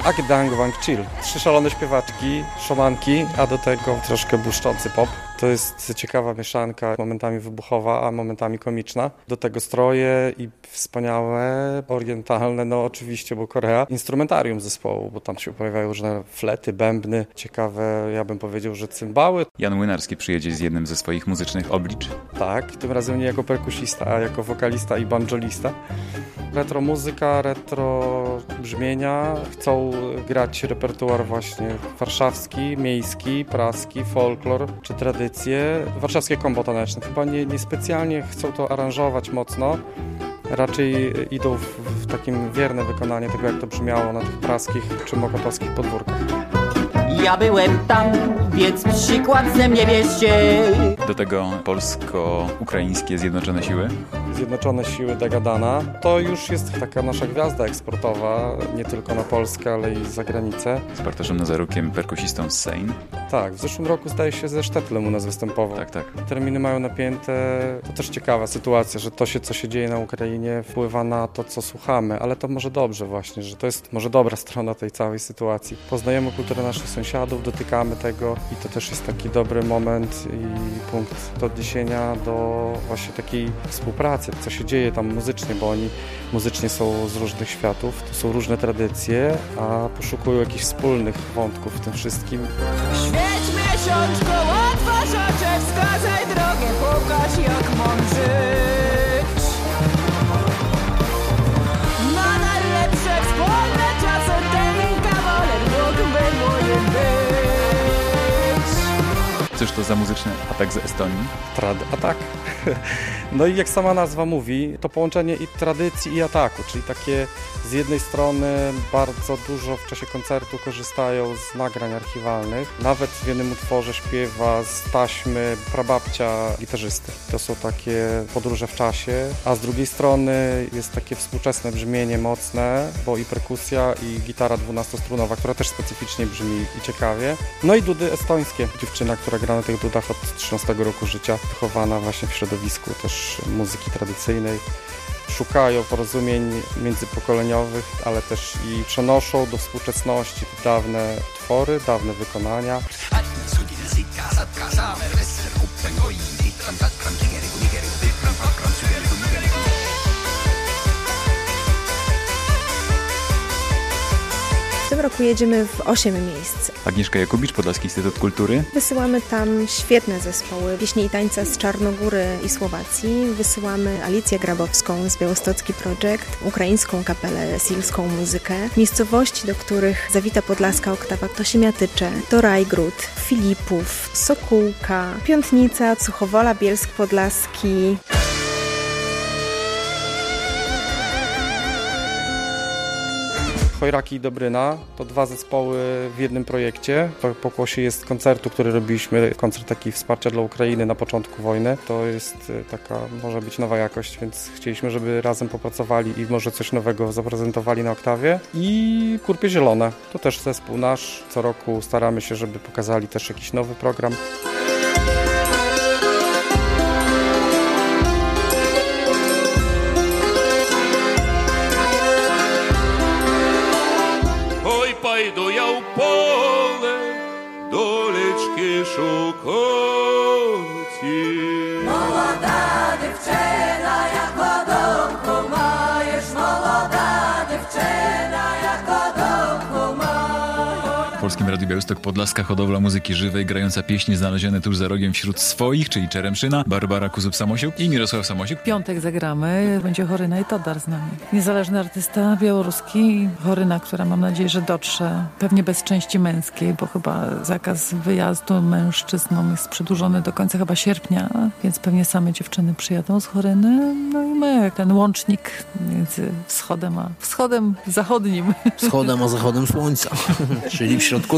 Akdang Wang Chill. 3 szalone śpiewaczki, szamanki, a do tego troszkę błyszczący pop. To jest ciekawa mieszanka, momentami wybuchowa, a momentami komiczna. Do tego stroje i wspaniałe, orientalne, no oczywiście, bo Korea, instrumentarium zespołu, bo tam się pojawiają różne flety, bębny, ciekawe, ja bym powiedział, że cymbały. Jan Młynarski przyjedzie z jednym ze swoich muzycznych oblicz. Tak, tym razem nie jako perkusista, a jako wokalista i banjolista. Retro muzyka, retro brzmienia. Chcą grać repertuar właśnie warszawski, miejski, praski, folklor czy tradycje. Warszawskie kombo taneczne. Chyba nie specjalnie chcą to aranżować mocno. Raczej idą w takim wierne wykonanie tego, jak to brzmiało na tych praskich czy mokotowskich podwórkach. Ja byłem tam, więc przykład ze mnie bierzcie. Do tego polsko-ukraińskie Zjednoczone Siły. Zjednoczone Siły Dagadana. To już jest taka nasza gwiazda eksportowa, nie tylko na Polskę, ale i za granicę. Z Bartoszem Nazarukiem, perkusistą z Sejn. Tak, w zeszłym roku zdaje się ze Sztetlem u nas występował. Tak. Terminy mają napięte. To też ciekawa sytuacja, że to, co się dzieje na Ukrainie, wpływa na to, co słuchamy, ale to może dobrze właśnie, że to jest może dobra strona tej całej sytuacji. Poznajemy kulturę naszych sąsiadów, dotykamy tego i to też jest taki dobry moment i punkt do odniesienia do właśnie takiej współpracy, co się dzieje tam muzycznie, bo oni muzycznie są z różnych światów, to są różne tradycje, a poszukują jakichś wspólnych wątków w tym wszystkim. Świeć miesiączko, otworz oczy, wskazaj drogę, pokaż jak mam żyć. Na najlepsze wspólne czasy, ten kawaler mógłby moim być. Cóż to za muzyczny atak z Estonii? Trad atak. No i jak sama nazwa mówi, to połączenie i tradycji, i ataku, czyli takie z jednej strony bardzo dużo w czasie koncertu korzystają z nagrań archiwalnych. Nawet w jednym utworze śpiewa z taśmy prababcia gitarzysty. To są takie podróże w czasie, a z drugiej strony jest takie współczesne brzmienie mocne, bo i perkusja, i gitara 12-strunowa, która też specyficznie brzmi i ciekawie. No i dudy estońskie. Dziewczyna, która gra na tych dudach od 13 roku życia, wychowana właśnie w środowisku też muzyki tradycyjnej. Szukają porozumień międzypokoleniowych, ale też i przenoszą do współczesności dawne utwory, dawne wykonania. W tym roku jedziemy w 8 miejsc. Agnieszka Jakubicz, Podlaski Instytut Kultury. Wysyłamy tam świetne zespoły, pieśni i tańca z Czarnogóry i Słowacji. Wysyłamy Alicję Grabowską z Białostocki Project, ukraińską kapelę, silską muzykę. Miejscowości, do których zawita podlaska oktawa, to Siemiatycze, to Rajgród, Filipów, Sokółka, Piątnica, Suchowola, Bielsk Podlaski. Chojraki i Dobryna to 2 zespoły w jednym projekcie. W pokłosie jest koncertu, który robiliśmy, koncert taki wsparcia dla Ukrainy na początku wojny. To jest taka, może być nowa jakość, więc chcieliśmy, żeby razem popracowali i może coś nowego zaprezentowali na oktawie. I Kurpie Zielone, to też zespół nasz. Co roku staramy się, żeby pokazali też jakiś nowy program. Пайду я в поле, долечки шукати. Молода дівчина, як подобку маєш, молода дівчина, як подобку маєш. W Polskim Radiu Białystok Podlaska hodowla muzyki żywej, grająca pieśni znalezione tuż za rogiem wśród swoich, czyli Czeremszyna, Barbara Kuzub-Samosiuk i Mirosław Samosiuk. Piątek zagramy, będzie Horyna i Todar z nami. Niezależny artysta białoruski, Horyna, która mam nadzieję, że dotrze, pewnie bez części męskiej, bo chyba zakaz wyjazdu mężczyznom jest przedłużony do końca chyba sierpnia, więc pewnie same dziewczyny przyjadą z Horyny, no i my, ten łącznik między wschodem a wschodem zachodnim. Wschodem a zachodem słońca, czyli w środku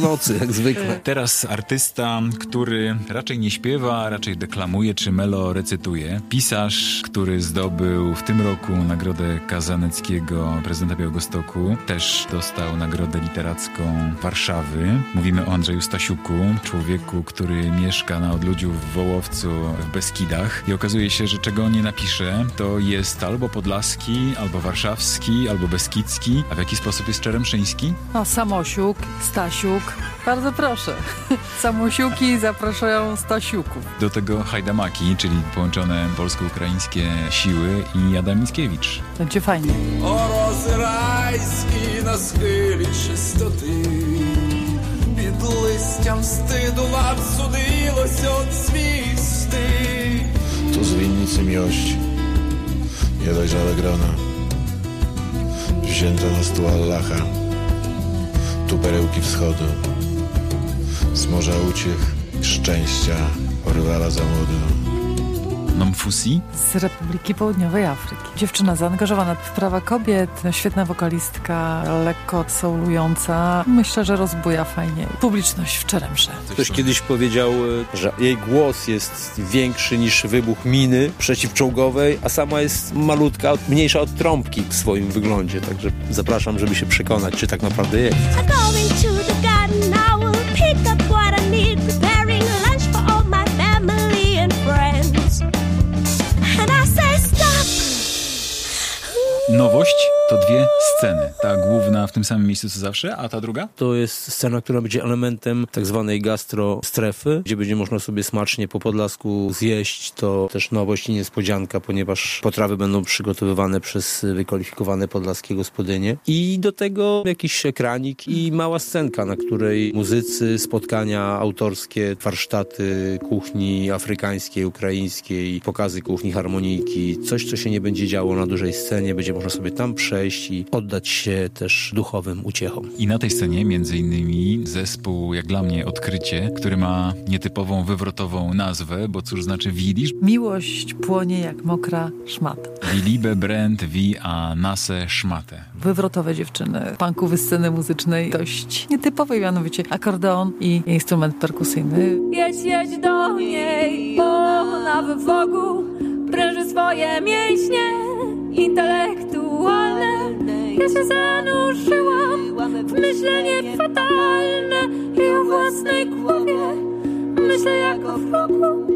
nocy, jak zwykle. Teraz artysta, który raczej nie śpiewa, a raczej deklamuje czy melo recytuje. Pisarz, który zdobył w tym roku nagrodę Kazaneckiego prezydenta Białegostoku. Też dostał nagrodę literacką Warszawy. Mówimy o Andrzeju Stasiuku, człowieku, który mieszka na odludziu w Wołowcu w Beskidach. I okazuje się, że czego on nie napisze, to jest albo podlaski, albo warszawski, albo beskidzki. A w jaki sposób jest czeremszyński? O, Samosiuk, Stasiuk. Bardzo proszę. Samosiuki zapraszają Stasiuków. Do tego hajdamaki, czyli połączone polsko-ukraińskie siły i Adam Mickiewicz. Będzie fajnie. Райські на схилі чистоти, під листям wstydu вам судилось оцвісти. Tu z winnicy miłości, niedojrzałe grona, wzięto na stół Allaha, tu perełki wschodu, z morza uciech, szczęścia, orwala za młodu. Nomfusi? Z Republiki Południowej Afryki. Dziewczyna zaangażowana w prawa kobiet, świetna wokalistka, lekko soulująca. Myślę, że rozbuja fajnie publiczność w Czeremsze. Ktoś kiedyś powiedział, że jej głos jest większy niż wybuch miny przeciwczołgowej, a sama jest malutka, mniejsza od trąbki w swoim wyglądzie. Także zapraszam, żeby się przekonać, czy tak naprawdę jest. Nowość to dwie sceny. Ta główna w tym samym miejscu co zawsze, a ta druga? To jest scena, która będzie elementem tak zwanej gastrostrefy, gdzie będzie można sobie smacznie po Podlasku zjeść. To też nowość i niespodzianka, ponieważ potrawy będą przygotowywane przez wykwalifikowane podlaskie gospodynie. I do tego jakiś ekranik i mała scenka, na której muzycy, spotkania autorskie, warsztaty kuchni afrykańskiej, ukraińskiej, pokazy kuchni harmonijki. Coś, co się nie będzie działo na dużej scenie, będzie można sobie tam przejść i oddać się też duchowym uciechom. I na tej scenie między innymi zespół, jak dla mnie, Odkrycie, który ma nietypową, wywrotową nazwę, bo cóż znaczy Widzisz? Miłość płonie jak mokra szmata. Liebe brennt wie a nasse Schmatte. Wywrotowe dziewczyny, punkowe sceny muzycznej, dość nietypowej, mianowicie akordeon i instrument perkusyjny. Jedź do niej, bo ona w wogu pręży swoje mięśnie intelektualne. Ja się zanurzyłam w myślenie fatalne i o własnej głowie myślę jak o wrogu.